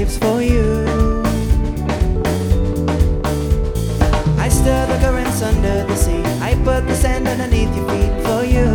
waves for you. I stir the currents under the sea. I put the sand underneath your feet for you.